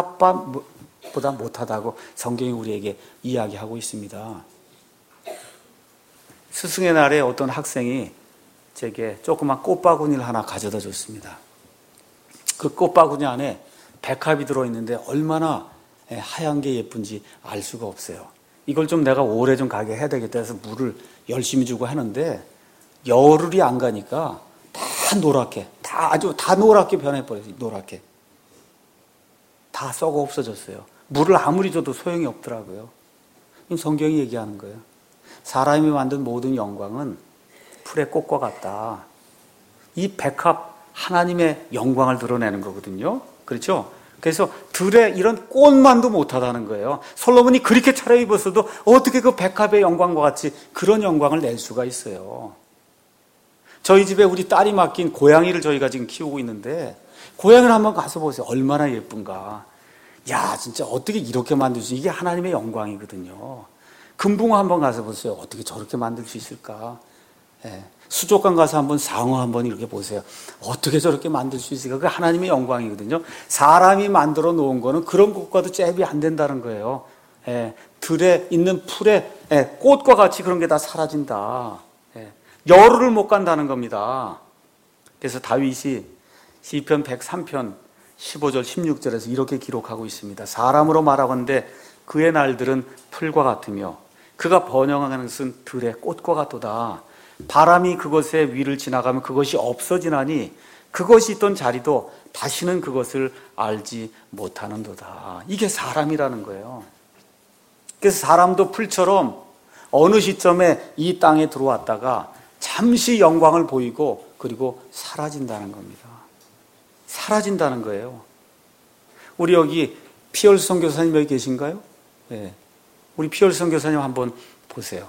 백합보다 못하다고 성경이 우리에게 이야기하고 있습니다. 스승의 날에 어떤 학생이 제게 조그만 꽃바구니를 하나 가져다 줬습니다. 그 꽃바구니 안에 백합이 들어있는데 얼마나 하얀 게 예쁜지 알 수가 없어요. 이걸 좀 내가 오래 좀 가게 해야 되겠다 해서 물을 열심히 주고 하는데 열흘이 안 가니까 다 노랗게, 다 아주 다 노랗게 변해버렸어요. 노랗게. 다 썩어 없어졌어요. 물을 아무리 줘도 소용이 없더라고요. 성경이 얘기하는 거예요. 사람이 만든 모든 영광은 풀의 꽃과 같다. 이 백합 하나님의 영광을 드러내는 거거든요. 그렇죠? 그래서 들에 이런 꽃만도 못하다는 거예요. 솔로몬이 그렇게 차려입었어도 어떻게 그 백합의 영광과 같이 그런 영광을 낼 수가 있어요. 저희 집에 우리 딸이 맡긴 고양이를 저희가 지금 키우고 있는데 고양이를 한번 가서 보세요. 얼마나 예쁜가. 야, 진짜 어떻게 이렇게 만들 수, 이게 하나님의 영광이거든요. 금붕어 한번 가서 보세요. 어떻게 저렇게 만들 수 있을까? 예. 수족관 가서 한번 상어 한번 이렇게 보세요. 어떻게 저렇게 만들 수 있을까? 그게 하나님의 영광이거든요. 사람이 만들어 놓은 거는 그런 것과도 잽이 안 된다는 거예요. 예. 들에 있는 풀에 예. 꽃과 같이 그런 게 다 사라진다. 예. 열흘을 못 간다는 겁니다. 그래서 다윗이 시편 백삼 편 십오 절 십육 절에서 이렇게 기록하고 있습니다. 사람으로 말하건대 그의 날들은 풀과 같으며 그가 번영하는 것은 들의 꽃과 같도다. 바람이 그것의 위를 지나가면 그것이 없어지나니 그것이 있던 자리도 다시는 그것을 알지 못하는도다. 이게 사람이라는 거예요. 그래서 사람도 풀처럼 어느 시점에 이 땅에 들어왔다가 잠시 영광을 보이고 그리고 사라진다는 겁니다. 사라진다는 거예요. 우리 여기 피얼 선교사님 여기 계신가요? 네. 우리 피얼 선교사님 한번 보세요.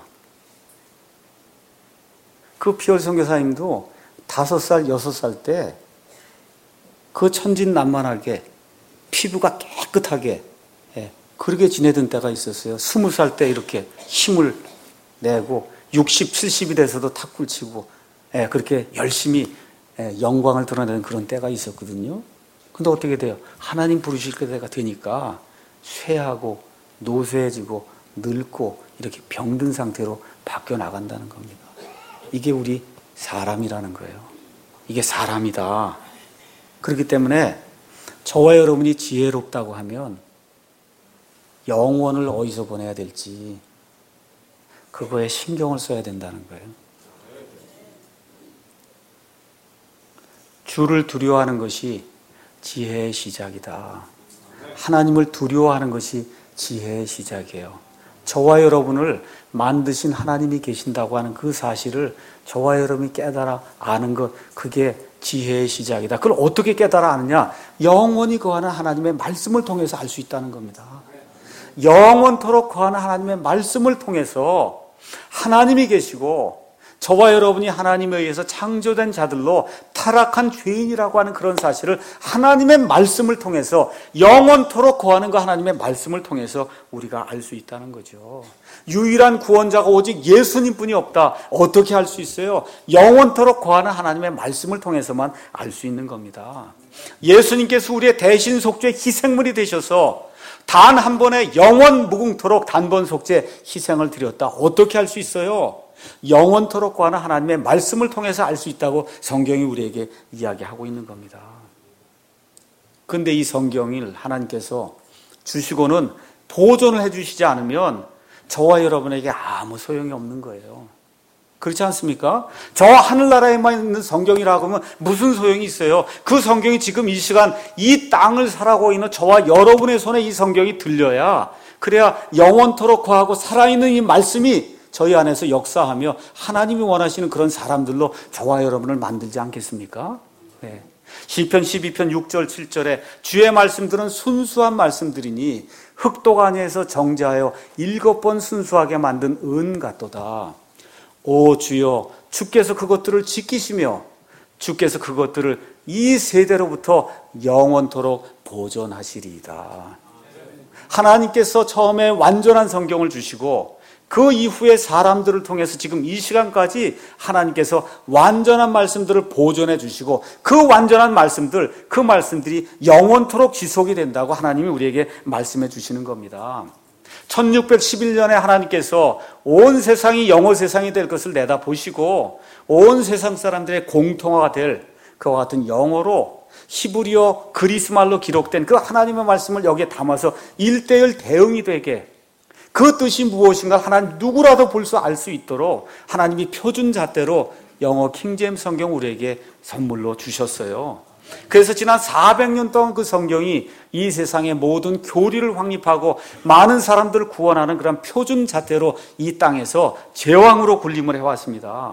그 피얼 선교사님도 다섯 살, 여섯 살 때 그 천진난만하게 피부가 깨끗하게 예, 그렇게 지내던 때가 있었어요. 스무 살 때 이렇게 힘을 내고 육십, 칠십이 돼서도 탁구를 치고 예, 그렇게 열심히 예, 영광을 드러내는 그런 때가 있었거든요. 근데 어떻게 돼요? 하나님 부르실 때가 되니까 쇠하고 노쇠해지고 늙고 이렇게 병든 상태로 바뀌어 나간다는 겁니다. 이게 우리 사람이라는 거예요. 이게 사람이다. 그렇기 때문에 저와 여러분이 지혜롭다고 하면 영혼을 어디서 보내야 될지 그거에 신경을 써야 된다는 거예요. 주를 두려워하는 것이 지혜의 시작이다. 하나님을 두려워하는 것이 지혜의 시작이에요. 저와 여러분을 만드신 하나님이 계신다고 하는 그 사실을 저와 여러분이 깨달아 아는 것, 그게 지혜의 시작이다. 그걸 어떻게 깨달아 아느냐? 영원히 거하는 하나님의 말씀을 통해서 알 수 있다는 겁니다. 영원토록 거하는 하나님의 말씀을 통해서 하나님이 계시고 저와 여러분이 하나님에 의해서 창조된 자들로 타락한 죄인이라고 하는 그런 사실을 하나님의 말씀을 통해서 영원토록 거하는 그 하나님의 말씀을 통해서 우리가 알 수 있다는 거죠. 유일한 구원자가 오직 예수님뿐이 없다. 어떻게 할 수 있어요? 영원토록 거하는 하나님의 말씀을 통해서만 알 수 있는 겁니다. 예수님께서 우리의 대신 속죄 희생물이 되셔서 단 한 번의 영원 무궁토록 단번 속죄 희생을 드렸다. 어떻게 할 수 있어요? 영원토록 거하는 하나님의 말씀을 통해서 알 수 있다고 성경이 우리에게 이야기하고 있는 겁니다. 그런데 이 성경을 하나님께서 주시고는 보존을 해주시지 않으면 저와 여러분에게 아무 소용이 없는 거예요. 그렇지 않습니까? 저 하늘나라에만 있는 성경이라고 하면 무슨 소용이 있어요? 그 성경이 지금 이 시간 이 땅을 살아가고 있는 저와 여러분의 손에 이 성경이 들려야, 그래야 영원토록 거하고 살아있는 이 말씀이 저희 안에서 역사하며 하나님이 원하시는 그런 사람들로 저와 여러분을 만들지 않겠습니까? 네. 시편 십이 편 육 절 칠 절에 주의 말씀들은 순수한 말씀들이니 흑독 안에서 정제하여 일곱 번 순수하게 만든 은 같도다. 오 주여, 주께서 그것들을 지키시며 주께서 그것들을 이 세대로부터 영원토록 보존하시리이다. 하나님께서 처음에 완전한 성경을 주시고 그 이후에 사람들을 통해서 지금 이 시간까지 하나님께서 완전한 말씀들을 보존해 주시고 그 완전한 말씀들, 그 말씀들이 영원토록 지속이 된다고 하나님이 우리에게 말씀해 주시는 겁니다. 천육백십일 년에 하나님께서 온 세상이 영어 세상이 될 것을 내다보시고 온 세상 사람들의 공통화가 될 그와 같은 영어로 히브리어 그리스말로 기록된 그 하나님의 말씀을 여기에 담아서 일대일 대응이 되게, 그 뜻이 무엇인가 하나님 누구라도 볼 수 알 수 있도록 하나님이 표준 잣대로 영어 킹제임스 성경 우리에게 선물로 주셨어요. 그래서 지난 사백 년 동안 그 성경이 이 세상의 모든 교리를 확립하고 많은 사람들을 구원하는 그런 표준 잣대로 이 땅에서 제왕으로 군림을 해왔습니다.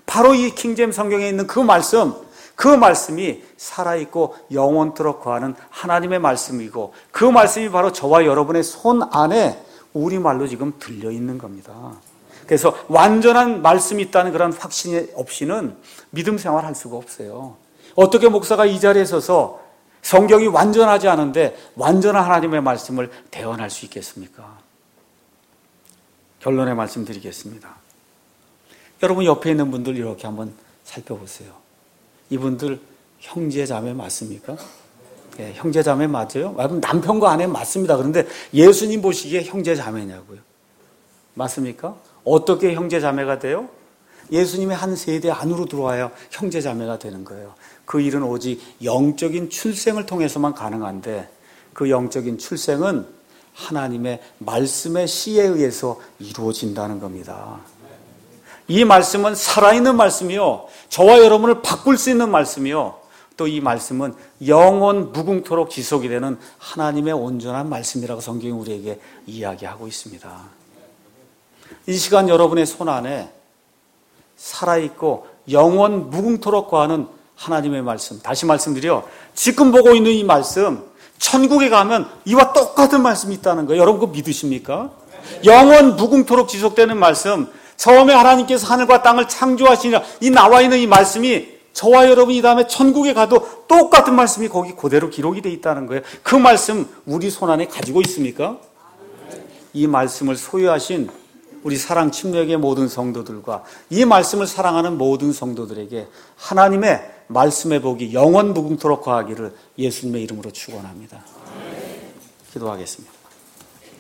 바로 이 킹제임 성경에 있는 그 말씀, 그 말씀이 살아있고 영원토록 거하는 하나님의 말씀이고, 그 말씀이 바로 저와 여러분의 손 안에 우리말로 지금 들려있는 겁니다. 그래서 완전한 말씀이 있다는 그런 확신이 없이는 믿음 생활할 수가 없어요. 어떻게 목사가 이 자리에 서서 성경이 완전하지 않은데 완전한 하나님의 말씀을 대언할 수 있겠습니까? 결론의 말씀 드리겠습니다. 여러분 옆에 있는 분들 이렇게 한번 살펴보세요. 이분들 형제 자매 맞습니까? 네, 형제 자매 맞아요? 남편과 아내 맞습니다. 그런데 예수님 보시기에 형제 자매냐고요? 맞습니까? 어떻게 형제 자매가 돼요? 예수님의 한 세대 안으로 들어와야 형제 자매가 되는 거예요. 그 일은 오직 영적인 출생을 통해서만 가능한데, 그 영적인 출생은 하나님의 말씀의 씨에 의해서 이루어진다는 겁니다. 이 말씀은 살아있는 말씀이요, 저와 여러분을 바꿀 수 있는 말씀이요, 또 이 말씀은 영원 무궁토록 지속이 되는 하나님의 온전한 말씀이라고 성경이 우리에게 이야기하고 있습니다. 이 시간 여러분의 손 안에 살아있고 영원 무궁토록 거하는 하나님의 말씀, 다시 말씀드려, 지금 보고 있는 이 말씀, 천국에 가면 이와 똑같은 말씀이 있다는 거예요. 여러분 그거 믿으십니까? 영원 무궁토록 지속되는 말씀, 처음에 하나님께서 하늘과 땅을 창조하시니라, 이 나와 있는 이 말씀이 저와 여러분이 다음에 천국에 가도 똑같은 말씀이 거기 그대로 기록이 되어 있다는 거예요. 그 말씀 우리 손 안에 가지고 있습니까? 이 말씀을 소유하신 우리 사랑 침례교회 모든 성도들과 이 말씀을 사랑하는 모든 성도들에게 하나님의 말씀의 복이 영원 무궁토록 거하기를 예수님의 이름으로 축원합니다. 기도하겠습니다.